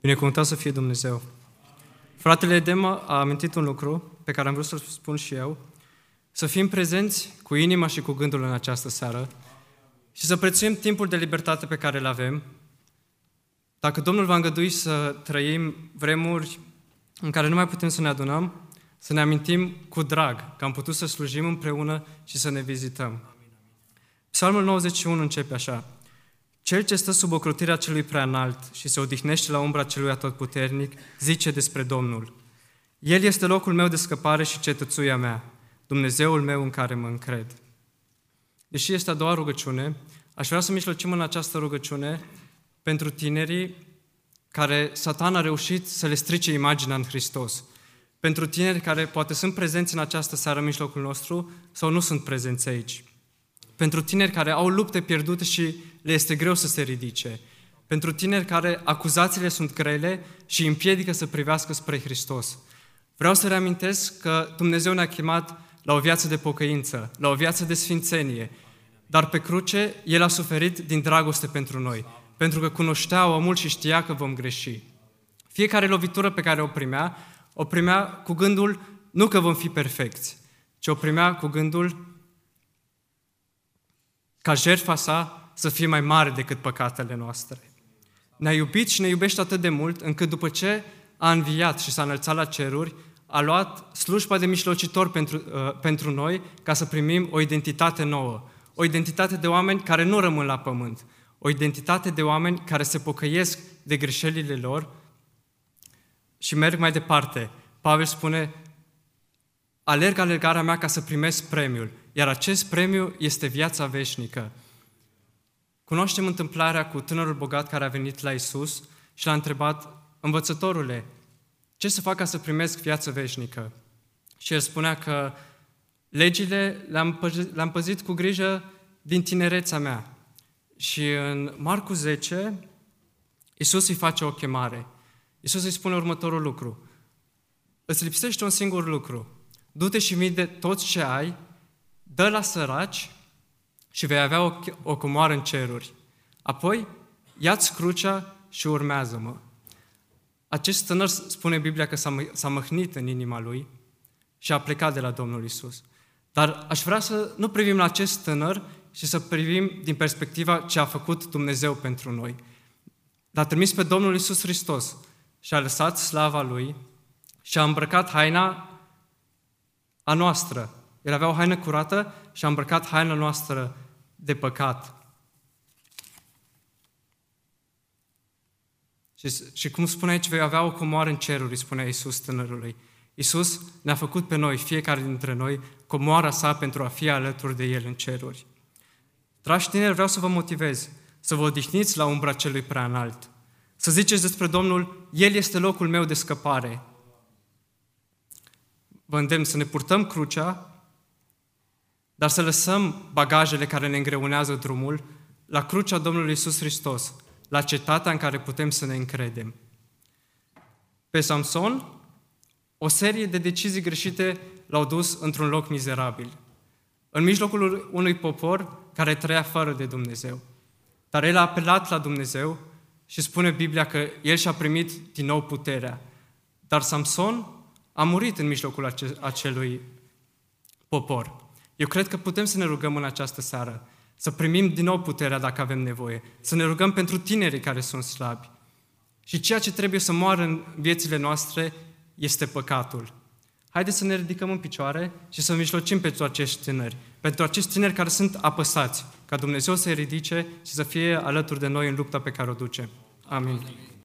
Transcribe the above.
Binecuvântat să fie Dumnezeu! Fratele Edema a amintit un lucru pe care am vrut să-l spun și eu, să fim prezenți cu inima și cu gândul în această seară și să prețuim timpul de libertate pe care îl avem. Dacă Domnul va îngădui să trăim vremuri în care nu mai putem să ne adunăm, să ne amintim cu drag că am putut să slujim împreună și să ne vizităm. Psalmul 91 începe așa: Cel ce stă sub ocrotirea celui preanalt și se odihnește la umbra celui atotputernic, zice despre Domnul: El este locul meu de scăpare și cetățuia mea, Dumnezeul meu în care mă încred. Deși este a doua rugăciune, aș vrea să mijlocim în această rugăciune pentru tinerii care Satan a reușit să le strice imaginea în Hristos. Pentru tineri care poate sunt prezenți în această seară în mijlocul nostru sau nu sunt prezenți aici. Pentru tineri care au lupte pierdute și le este greu să se ridice. Pentru tineri care acuzațiile sunt grele și îi împiedică să privească spre Hristos. Vreau să reamintesc că Dumnezeu ne-a chemat la o viață de pocăință, la o viață de sfințenie, dar pe cruce El a suferit din dragoste pentru noi, pentru că cunoștea omul și știa că vom greși. Fiecare lovitură pe care o primea cu gândul nu că vom fi perfecți, ci o primea cu gândul ca jertfa sa să fie mai mare decât păcatele noastre. Ne-a iubit și ne iubește atât de mult, încât după ce a înviat și s-a înălțat la ceruri, a luat slujba de mijlocitor pentru noi ca să primim o identitate nouă, o identitate de oameni care nu rămân la pământ, o identitate de oameni care se pocăiesc de greșelile lor și merg mai departe. Pavel spune: alerg alergarea mea ca să primesc premiul, iar acest premiu este viața veșnică. Cunoaștem întâmplarea cu tânărul bogat care a venit la Iisus și l-a întrebat: învățătorule, ce să fac ca să primesc viață veșnică? Și el spunea că legile le-am păzit cu grijă din tinerețea mea. Și în Marcu 10, Iisus îi face o chemare. Iisus îi spune următorul lucru: îți lipsește un singur lucru. Du-te și vinde tot ce ai, dă la săraci și vei avea o comoară în ceruri. Apoi, ia-ți crucea și urmează-mă. Acest tânăr, spune Biblia, că s-a măhnit în inima lui și a plecat de la Domnul Iisus. Dar aș vrea să nu privim la acest tânăr și să privim din perspectiva ce a făcut Dumnezeu pentru noi. L-a trimis pe Domnul Iisus Hristos și a lăsat slava Lui și a îmbrăcat haina a noastră. El avea o haină curată și a îmbrăcat haina noastră de păcat. Și cum spune aici, vei avea o comoară în ceruri, spunea Iisus tânărului. Iisus ne-a făcut pe noi, fiecare dintre noi, comoara sa pentru a fi alături de El în ceruri. Dragi tineri, vreau să vă motivez să vă odihniți la umbra celui preanalt. Să ziceți despre Domnul: El este locul meu de scăpare. Vă îndemn să ne purtăm crucea, dar să lăsăm bagajele care ne îngreunează drumul la crucea Domnului Iisus Hristos, la cetatea în care putem să ne încredem. Pe Samson, o serie de decizii greșite l-au dus într-un loc mizerabil, în mijlocul unui popor care trăia fără de Dumnezeu. Dar el a apelat la Dumnezeu și spune Biblia că el și-a primit din nou puterea. Dar Samson a murit în mijlocul acelui popor. Eu cred că putem să ne rugăm în această seară, să primim din nou puterea dacă avem nevoie, să ne rugăm pentru tinerii care sunt slabi. Și ceea ce trebuie să moară în viețile noastre este păcatul. Haideți să ne ridicăm în picioare și să mijlocim pentru acești tineri care sunt apăsați, ca Dumnezeu să-i ridice și să fie alături de noi în lupta pe care o duce. Amin.